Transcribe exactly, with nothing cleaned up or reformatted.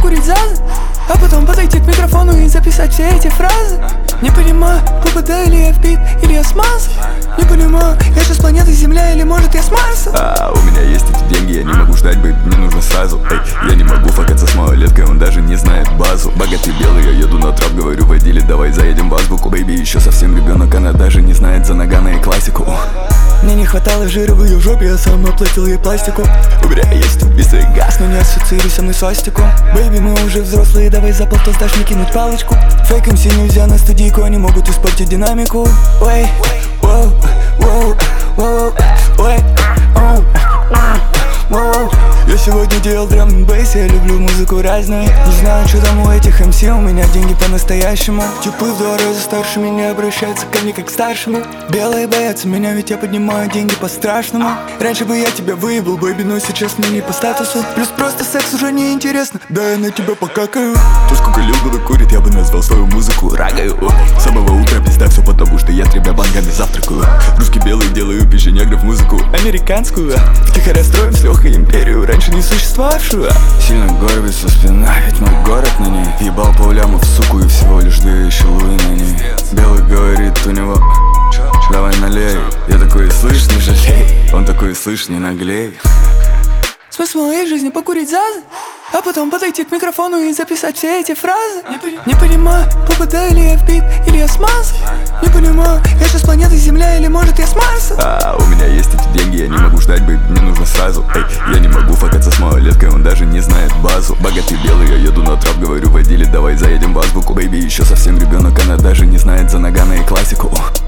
покурить зазы, а потом подойти к микрофону и записать все эти фразы. Не понимаю, попадаю ли я в бит или я с масок. Не понимаю, я же с планеты Земля или может я с Марса. А, у меня есть эти деньги, я не могу ждать, бэйб, мне нужно сразу. Эй, я не могу факаться с малолеткой, он даже не знает базу. Богатый белый, я еду на трап, говорю водили, давай заедем в азбуку. Бэйби еще совсем ребенок, она даже не знает за Нагана и классику. Мне не хватало жира в ее жопе, я сам оплатил ей пластику. У меня есть убийство и газ, но не ассоциируй со мной свастику. Бэйби, мы уже взрослые, давай за полтос дашь мне кинуть палочку. Фейк эм си нельзя на студийку, они могут испортить динамику. Ой, воу, воу, воу, ой, оу, воу. Я сегодня делал драм н бейс, я люблю музыку разную. Не знаю, что там у этих эм си, у меня деньги по-настоящему. Типы в два раза старше меня, обращаются ко мне как к старшему. Белые боятся меня, ведь я поднимаю деньги по-страшному. Раньше бы я тебя выебал, бэйби, но сейчас мне не по статусу. Плюс просто секс уже не интересно, да я на тебя покакаю. То, сколько Лил Буда курит, я бы назвал свою музыку рагою. С самого утра пизда все потому, что я тремя бангами завтракаю. Русский белый делаю печенегров музыку американскую. Тихо расстроим с Лехой империю, раньше не существовавшую. Сильно горбится спина, ведь мой город на ней. Ебал полляма в суку и всего лишь две еще луи на ней. Белый говорит у него: давай налей. Я такой: слышь, не жалей. Он такой: слышь, не наглей. Смысл моей жизни покурить зазы, а потом подойти к микрофону и записать все эти фразы. Не, не понимаю, попадаю ли я в бит или я с масок. Не понимаю, я же с планеты Земля или может я с Марса. А, у меня есть эти деньги, я не могу ждать, бэйб, мне нужно сразу. Эй, я не могу факаться с малолеткой, он даже не знает базу. Богатый белый, я еду на трап, говорю водили, давай заедем в азбуку. Бэйби еще совсем ребенок, она даже не знает за Нагана и классику.